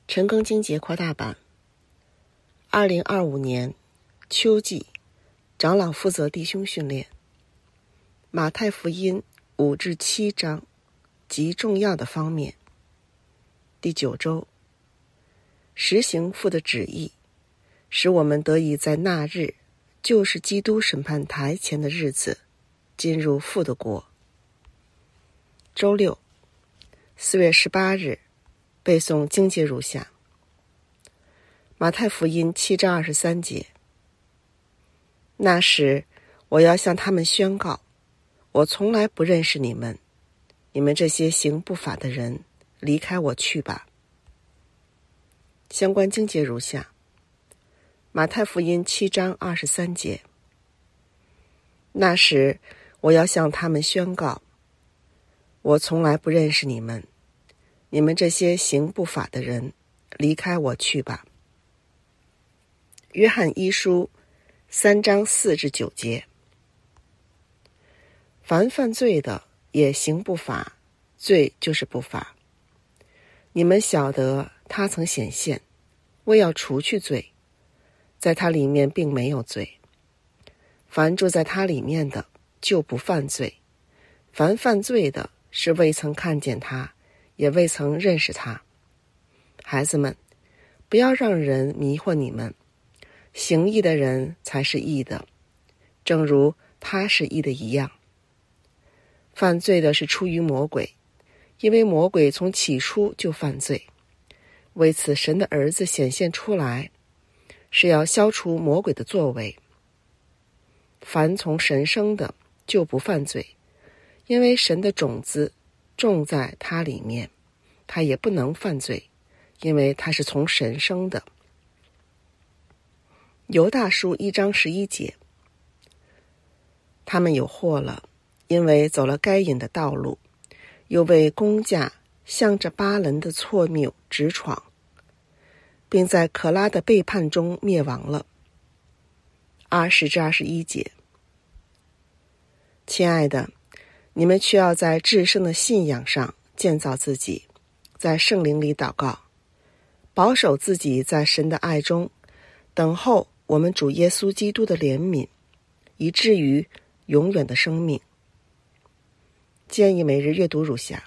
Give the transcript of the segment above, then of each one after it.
陈庚经节扩大版2025年秋季长老负责弟兄训练，马太福音5至7章极重要的方面。第9周，实行父的旨意，使我们得以在那日，就是基督审判台前的日子，进入父的国。周六，4月18日，背诵经节如下：马太福音7章23节，那时我要向他们宣告，我从来不认识你们，你们这些行不法的人，离开我去吧。相关经节如下：马太福音7章23节，那时我要向他们宣告，我从来不认识你们，你们这些行不法的人，离开我去吧。约翰一书3章4至9节，凡犯罪的也行不法，罪就是不法。你们晓得他曾显现，为要除去罪，在他里面并没有罪。凡住在他里面的，就不犯罪。凡犯罪的，是未曾看见他，也未曾认识他。孩子们，不要让人迷惑你们，行义的人才是义的，正如他是义的一样。犯罪的是出于魔鬼，因为魔鬼从起初就犯罪。为此，神的儿子显现出来，是要消除魔鬼的作为。凡从神生的，就不犯罪，因为神的种子种在他里面，他也不能犯罪，因为他是从神生的。犹大书1章11节，他们有祸了，因为走了该隐的道路，又为公价向着巴伦的错谬直闯，并在可拉的背叛中灭亡了。20至21节，亲爱的，你们需要在至圣的信仰上建造自己，在圣灵里祷告，保守自己在神的爱中，等候我们主耶稣基督的怜悯，以至于永远的生命。建议每日阅读如下：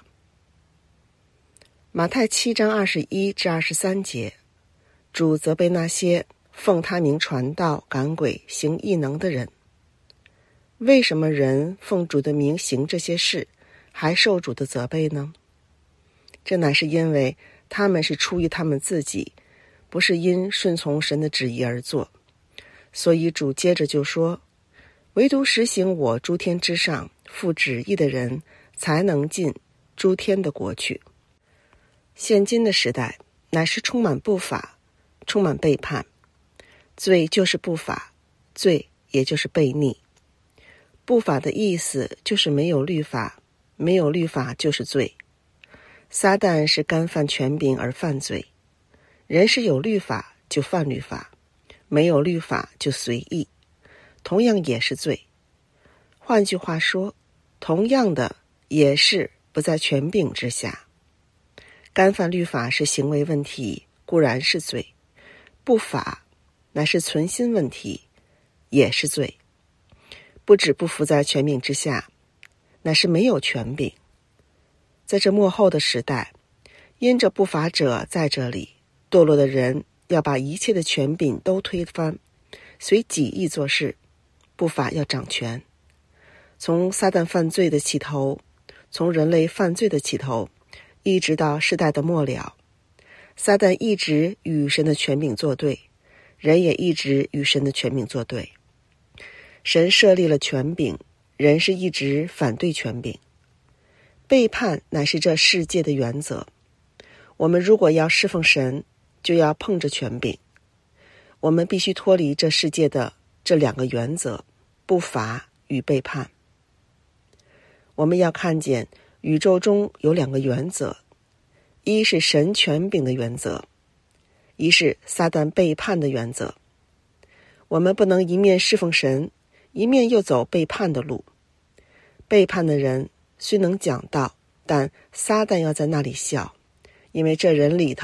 马太7章21至23节，主责备那些奉他名传道、赶鬼、行异能的人。为什么人奉主的名行这些事，还受主的责备呢？这乃是因为他们是出于他们自己，不是因顺从神的旨意而做。所以主接着就说，唯独实行我诸天之上父旨意的人，才能进诸天的国去。现今的时代乃是充满不法，充满背叛，罪就是不法，罪也就是悖逆。不法的意思就是没有律法，没有律法就是罪。撒旦是干犯权柄而犯罪，人是有律法就犯律法，没有律法就随意，同样也是罪。换句话说，同样的也是不在权柄之下。干犯律法是行为问题，固然是罪；不法乃是存心问题，也是罪。不止不服在权柄之下，乃是没有权柄。在这末后的时代，因着不法者在这里，堕落的人要把一切的权柄都推翻，随己意做事，不法要掌权。从撒旦犯罪的起头，从人类犯罪的起头，一直到世代的末了，撒旦一直与神的权柄作对，人也一直与神的权柄作对。神设立了权柄，人是一直反对权柄。背叛乃是这世界的原则。我们如果要侍奉神，就要碰着权柄。我们必须脱离这世界的这两个原则，不法与背叛。我们要看见宇宙中有两个原则，一是神权柄的原则，一是撒旦背叛的原则。我们不能一面侍奉神，一面又走背叛的路。背叛的人虽能讲道，但撒旦要在那里笑，因为这人里头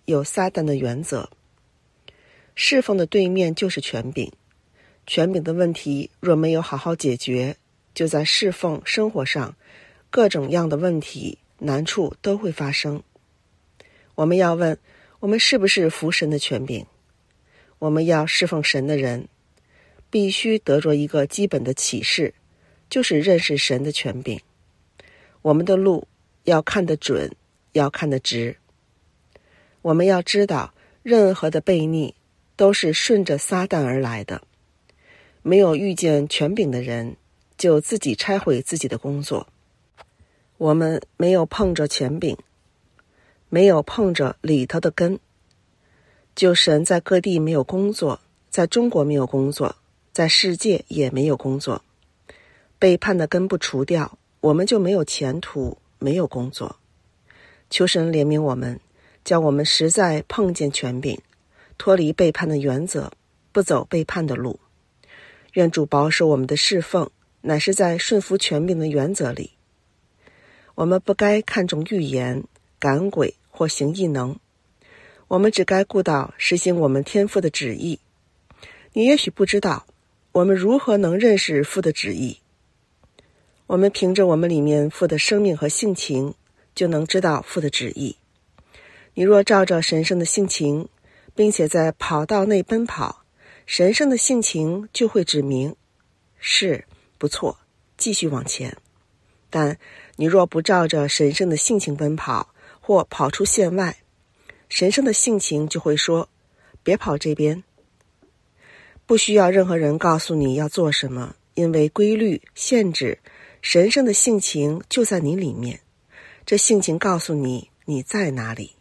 有撒旦的原则。侍奉的对面就是权柄，权柄的问题若没有好好解决，就在侍奉生活上，各种样的问题难处都会发生。我们要问，我们是不是服神的权柄？我们要侍奉神的人，必须得着一个基本的启示，就是认识神的权柄。我们的路要看得准，要看得直。我们要知道，任何的悖逆都是顺着撒旦而来的。没有遇见权柄的人，就自己拆毁自己的工作。我们没有碰着权柄，没有碰着里头的根。就神在各地没有工作，在中国没有工作，在世界也没有工作。背叛的根不除掉，我们就没有前途，没有工作。求神怜悯我们，叫我们实在碰见权柄，脱离背叛的原则，不走背叛的路。愿主保守我们的侍奉，乃是在顺服权柄的原则里。我们不该看重预言、赶鬼或行异能，我们只该顾到实行我们天父的旨意。你也许不知道，我们如何能认识父的旨意。我们凭着我们里面父的生命和性情，就能知道父的旨意。你若照着神圣的性情，并且在跑道内奔跑，神圣的性情就会指明，是不错，继续往前。但你若不照着神圣的性情奔跑，或跑出线外，神圣的性情就会说，别跑这边。不需要任何人告诉你要做什么，因为规律、限制，神圣的性情就在你里面。这性情告诉你你在哪里。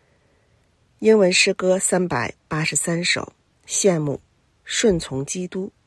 英文诗歌383首，羡慕，顺从基督。